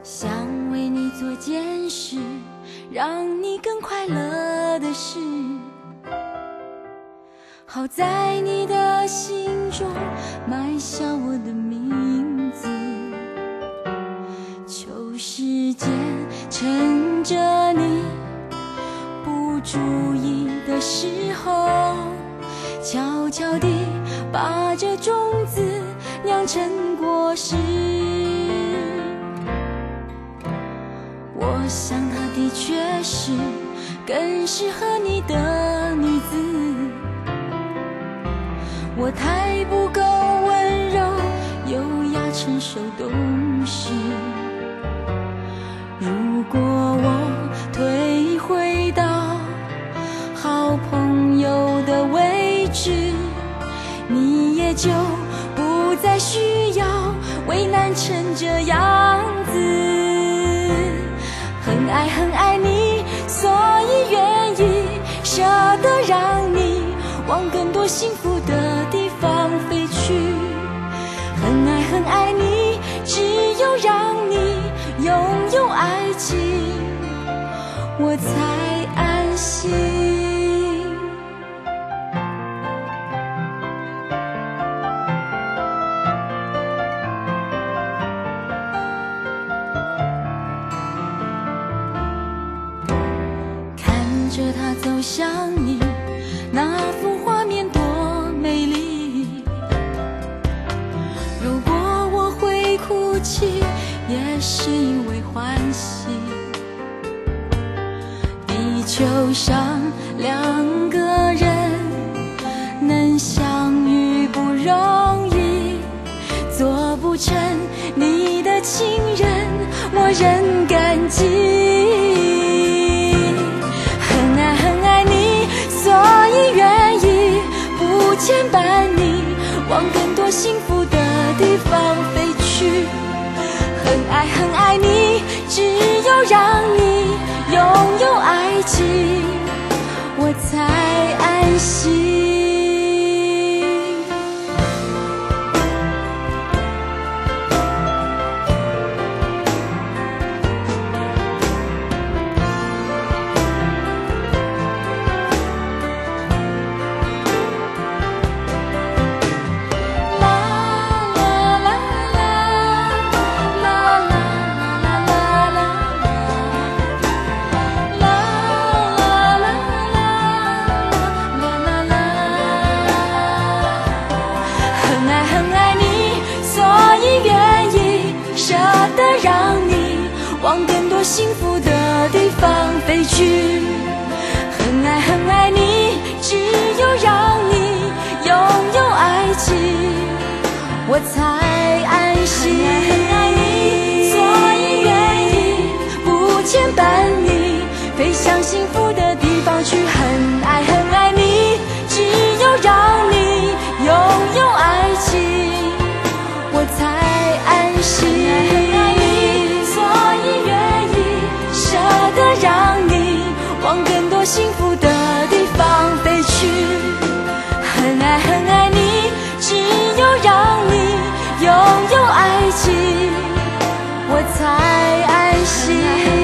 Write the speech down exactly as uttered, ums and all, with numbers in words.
想为你做件事，让你更快乐的事，好在你的心中埋下我的名字。求时间趁着你不注意的时候，悄悄地把这种子酿成果实。我想她的确是更适合你的女子，我太不够温柔优雅成熟懂事。如果我退回到好朋友的位置，你也就不再需要为难成这样子。很爱很爱你，所以愿意舍得让你往更多幸福的地方飞去。很爱很爱你，只有让你拥有爱情，我才安心。看着他走向你，那幅画面多美丽。如果我会哭泣，也是因为欢喜。地球上两个人能相遇不容易，做不成你的情人，我仍感激。很爱很爱你，所以愿意不牵绊你往更多幸福的地方飞去。很爱很爱你，只有让你拥有爱情，我才安心。往更多幸福的地方飞去。很爱很爱你，只有让你拥有爱情，我才安心。很爱你，所以愿意不牵绊你飞向幸福的地方去。很爱很爱你，只有让你拥有爱情，我才安心。让你往更多幸福的地方飞去。很爱很爱你，只有让你拥有爱情，我才安心。